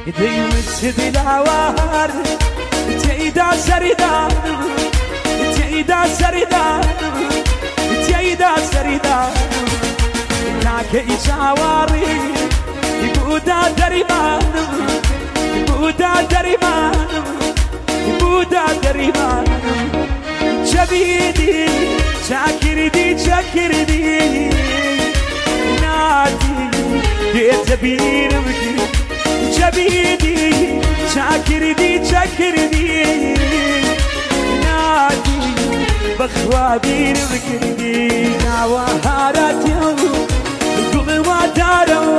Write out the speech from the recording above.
ديمت دلاوار تيدا سريدا تيدا سريدا تيدا سريدا ناك إشاواري بودا دريمان بودا دريمان بودا دريمان شبيدي شاكردي شاكردي نادي يتبين بكي شبيدي شاكردي شاكردي نادي بخوابين بكردي ناوهارات يوم قبل ما دارو